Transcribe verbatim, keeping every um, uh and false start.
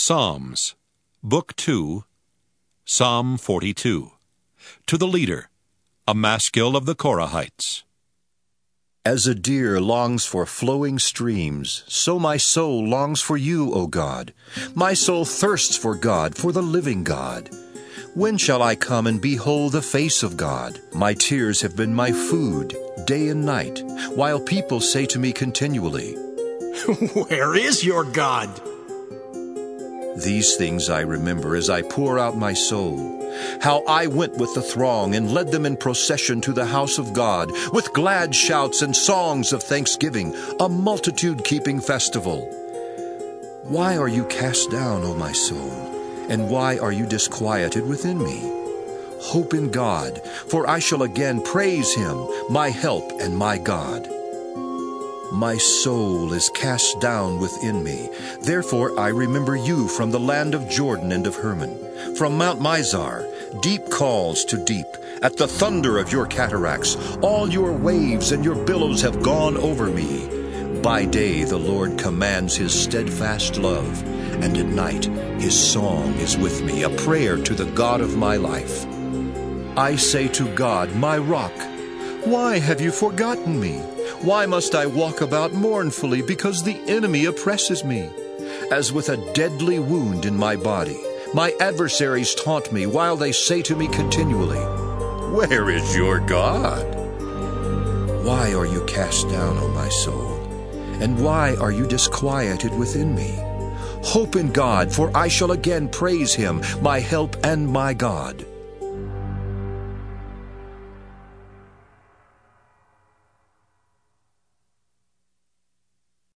Psalms, Book two, Psalm forty-two. To the leader, a maskil of the Korahites. As a deer longs for flowing streams, so my soul longs for you, O God. My soul thirsts for God, for the living God. When shall I come and behold the face of God? My tears have been my food, day and night, while people say to me continually, "Where is your God?" These things I remember as I pour out my soul, how I went with the throng and led them in procession to the house of God, with glad shouts and songs of thanksgiving, a multitude-keeping festival. Why are you cast down, O my soul, and why are you disquieted within me? Hope in God, for I shall again praise Him, my help and my God. My soul is cast down within me. Therefore I remember you from the land of Jordan and of Hermon. From Mount Mizar, deep calls to deep. At the thunder of your cataracts, all your waves and your billows have gone over me. By day the Lord commands His steadfast love, and at night His song is with me, a prayer to the God of my life. I say to God, my rock, why have you forgotten me? Why must I walk about mournfully because the enemy oppresses me? As with a deadly wound in my body, my adversaries taunt me while they say to me continually, "Where is your God?" Why are you cast down, O my soul? And why are you disquieted within me? Hope in God, for I shall again praise Him, my help and my God.